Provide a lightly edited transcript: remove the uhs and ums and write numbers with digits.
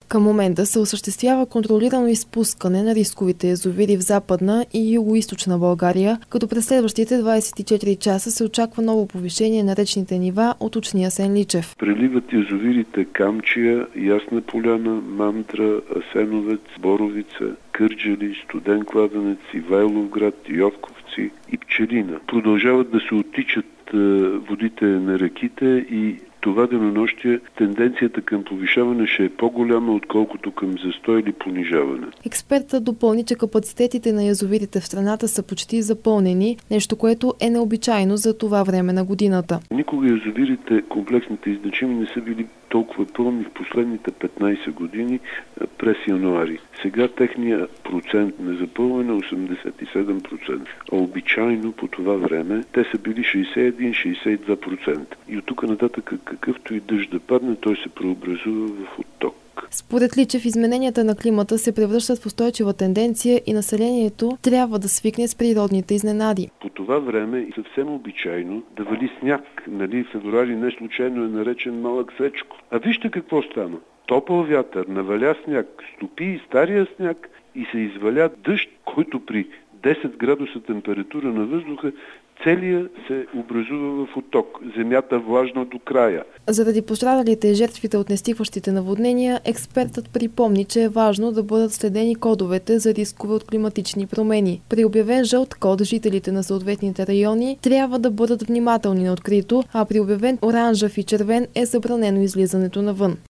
Към момента се осъществява контролирано изпускане на рисковите язовири в Западна и Югоизточна България, като през следващите 24 часа се очаква ново повишение на речните нива, уточни Асен Личев. Преливат язовирите Камчия, Ясна поляна, Мандра, Асеновец, Боровица, Кърджали, Студен кладенец, Ивайловград, Йовковци и Пчелина. Продължават да се оттичат водите на реките и това денонощие тенденцията към повишаване ще е по-голяма, отколкото към застой или понижаване. Експертът допълни, че капацитетите на язовирите в страната са почти запълнени, нещо, което е необичайно за това време на годината. Никога язовирите, комплексните и значими, не са били толкова пълни в последните 15 години през януари. Сега техният процент на запълване е 87%, а обичайно по това време те са били 61-62%. И от тук нататък какъвто и дъжд да падне, той се преобразува в отток. Според Личев, измененията на климата се превръщат в устойчива тенденция и населението трябва да свикне с природните изненади. По това време е съвсем обичайно да вали сняг. Февруари не случайно е наречен малък сечко. А вижте какво стана. Топъл вятър, наваля сняг, стопи стария сняг и се изваля дъжд, който при 10 градуса температура на въздуха целият се образува в отток. Земята влажна до края. Заради пострадалите и жертвите от нестихващите наводнения, експертът припомни, че е важно да бъдат следени кодовете за рискове от климатични промени. При обявен жълт код, жителите на съответните райони трябва да бъдат внимателни на открито, а при обявен оранжев и червен е забранено излизането навън.